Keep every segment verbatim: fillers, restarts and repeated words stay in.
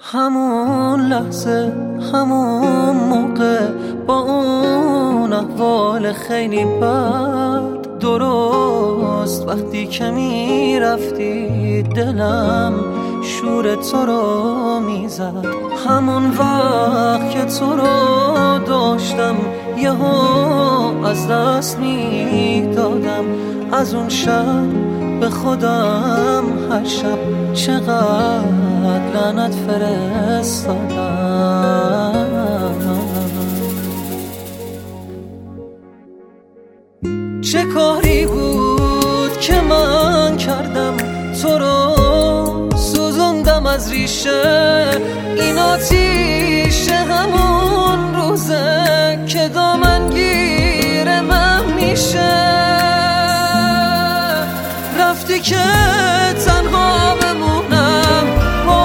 همون لحظه همون موقع با اون احوال خیلی بد، درست وقتی که میرفتی دلم شور تو رو میزد. همون وقت که تو رو داشتم یهو از دست میدادم. از اون شب به خودم هر شب چقدر لعنت فرستادم. چه کاری بود که من کردم تو رو سوزوندم از ریشه این آتیشه. همون روزه که دامنگیر من میشه. رفتی که تنها بمونم با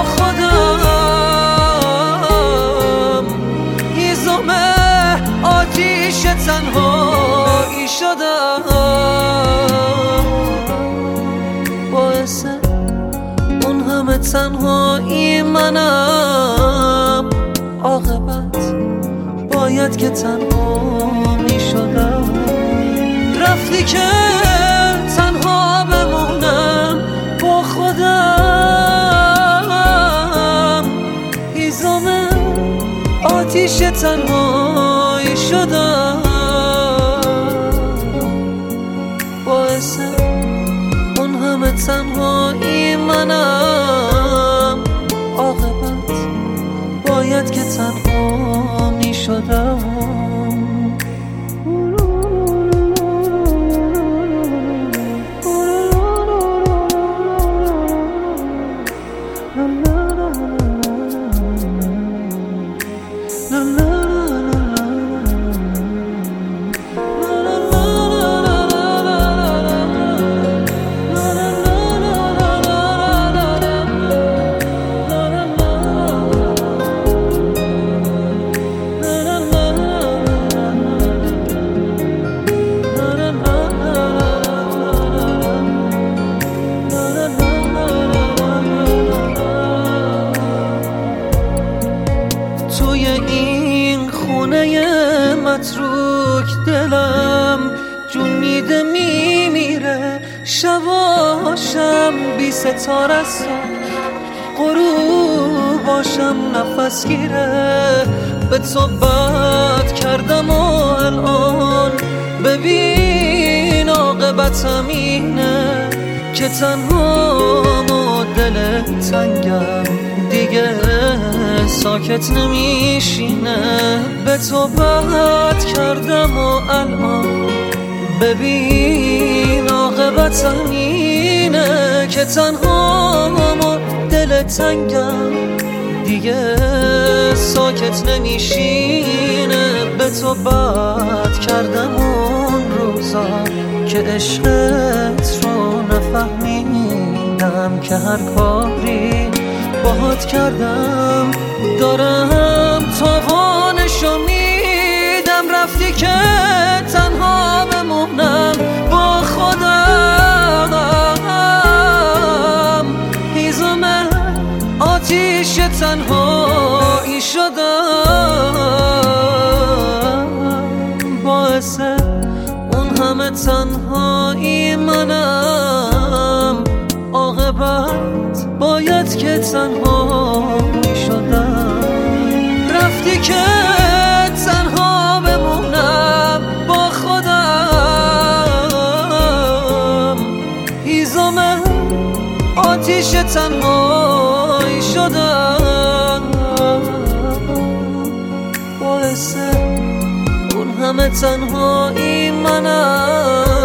خودم، هیزم آتیش تنهایی شدم. باعث اون همه تنهایی منم، عاقبت باید که تنها می شدم. رفتی که تنها بمونم با خودم، هیزم آتیش تنهایی شدم. باعث اون همه تنهایی منم، عاقبت باید که تنها می شدم. توی این خونه متروک دلم جون میده میمیره. شباشم بی ستاره است، غروباشم نفس گیره. به تو بد کردم و الان ببین عاقبتم اینه که تنهام و دل تنگم دیگه ساکت نمیشینه. به تو بد کردم و الان ببین عاقبتم اینه که تنهام و دل تنگم دیگه ساکت نمیشینه. به تو بد کردم اون روزا که عشقت رو نفهمیدم، که هر کاری باهات کردم دارم تاوانشو میدم. رفتی که تنها بمونم با خودم، هیزم آتیش تنهایی شدم. باعث اون همه تنهایی منم، عاقبت باید که تنها می شدم. رفتی که تنها بمونم با خودم، هیزم آتیش تنهایی شدم. باعث اون همه تنهایی منم،